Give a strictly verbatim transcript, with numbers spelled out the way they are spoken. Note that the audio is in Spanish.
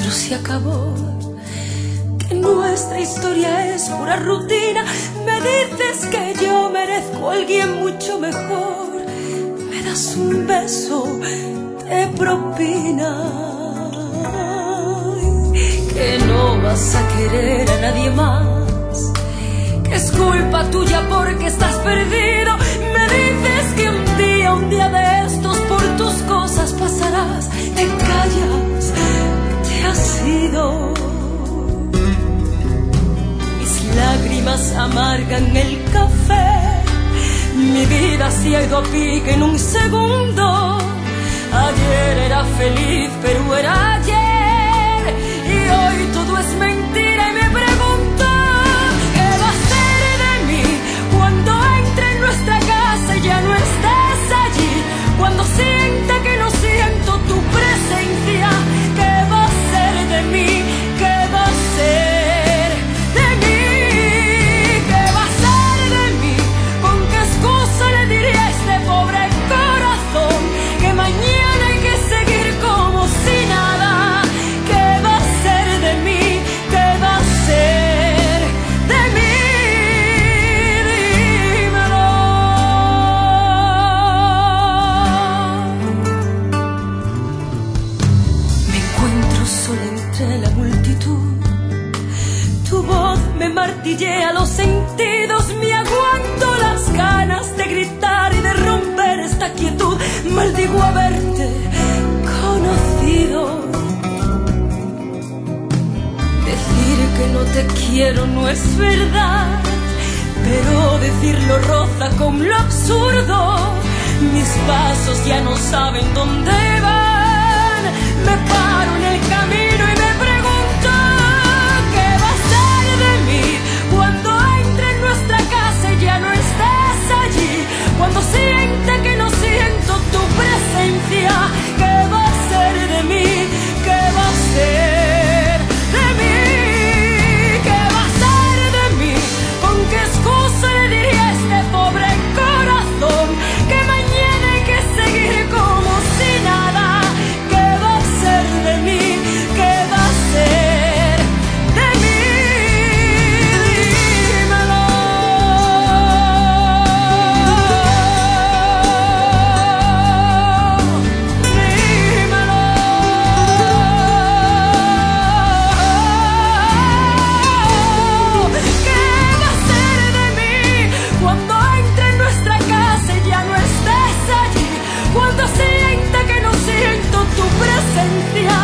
pero se acabó. Que nuestra historia es pura rutina. Me dices que yo merezco a alguien mucho mejor. Me das un beso de propina. Que no vas a querer a nadie más. Que es culpa tuya porque estás perdido. Me dices que un día, un día de estos por tus cosas pasarás. Te callas, te has ido. Mis lágrimas amargan el café. Mi vida se ha ido a pique en un segundo. Ayer era feliz, pero era ayer. Y hoy todo es mentira y me pregunto ¿qué va a ser de mí cuando entre en nuestra casa y ya no estés allí? Cuando sienta que no siento tu presencia. ¿Qué va a ser de mí? ¿Qué va a ser de mí? ¿Qué va a ser de mí? ¿Con qué excusa le diré a este pobre corazón que mañana hay que seguir como si nada? ¿Qué va a ser de mí? ¿Qué va a ser de mí? Dímelo. Me encuentro sola entre la multitud. Tu voz me martillea los sentidos. Me aguanto las ganas de gritar y de romper esta quietud. Maldigo haberte conocido. Decir que no te quiero no es verdad, pero decirlo roza con lo absurdo. Mis pasos ya no saben dónde van. Me paro en el camino y me pregunto ¿qué va a ser de mí cuando entre en nuestra casa y ya no estés allí? Cuando sienta que no siento tu presencia. ¿Qué va a ser de mí? ¿Qué va a ser de mí? ¿Qué va a ser de mí? ¿Con qué excusa le diría a este pobre corazón que mañana hay que seguir como si nada? ¿Qué va a ser de mí? ¿Qué va a ser de mí? Dímelo. Dímelo. ¿Qué va a ser de mí cuando entre en nuestra casa y ya no estés allí? Cuando sienta que no siento tu presencia.